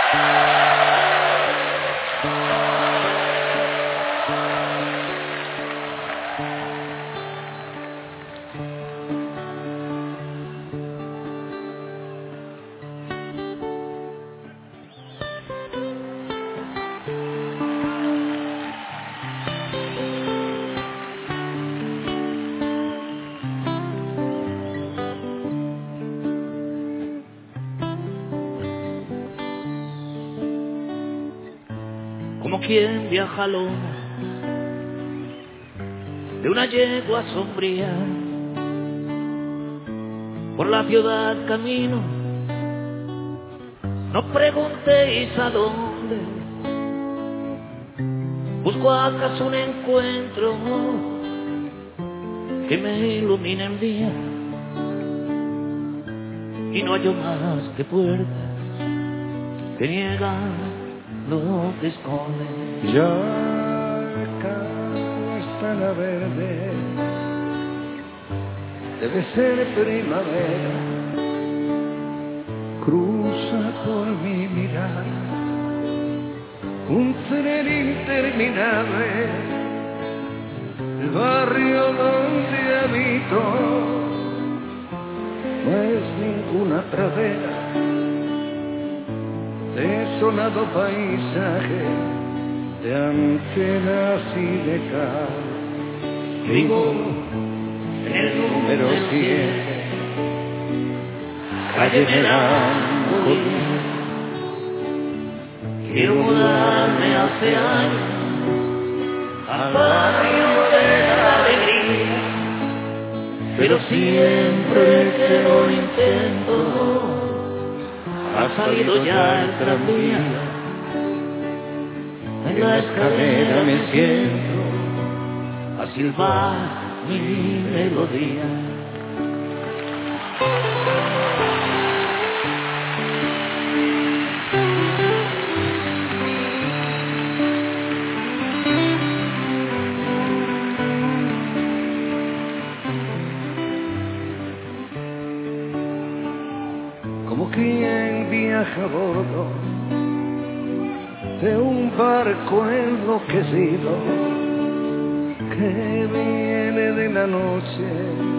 Como quien viaja a loma de una yegua sombría, por la ciudad camino, no preguntéis a dónde, busco acaso un encuentro que me ilumine el día, y no hallo más que puertas que niegan lo que esconde. Ya está la verde, debe ser primavera, cruza por mi mirada un tren interminable, el barrio donde habito no es ninguna pradera, desolado paisaje de antenas y de cal. Vivo en el número 7, calle Melancolía. Quiero mudarme hace años al barrio de la alegría, pero siempre que lo intento ha salido ya el tranvía. En la escalera me siento a silbar mi melodía. Como quien viaja a bordo de un barco enloquecido que viene de la noche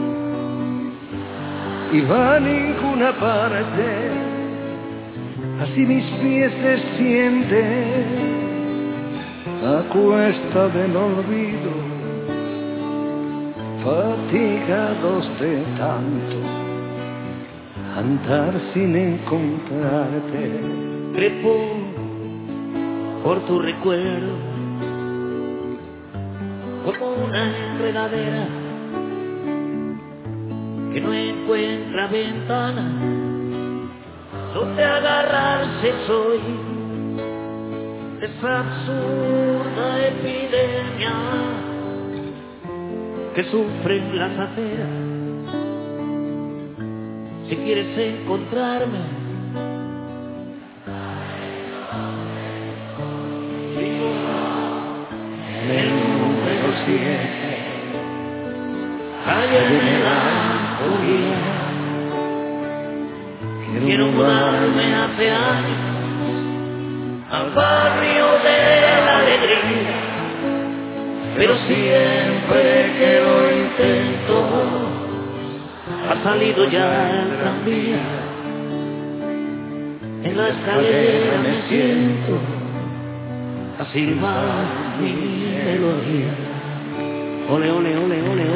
y va a ninguna parte, así mis pies se sienten a cuesta del olvido, fatigados de tanto andar sin encontrarte. Trepo por tu recuerdo como una enredadera que no encuentra ventana donde agarrarse. Soy esa absurda epidemia que sufren las aceras. Si quieres encontrarme, vivo en el número 7, calle Melancolía. Quiero mudarme hace años al barrio de la alegría, pero siempre que lo intento ha salido ya el tranvía. En la escalera me siento a silbar mi melodía. Ole, ole, ole, ole.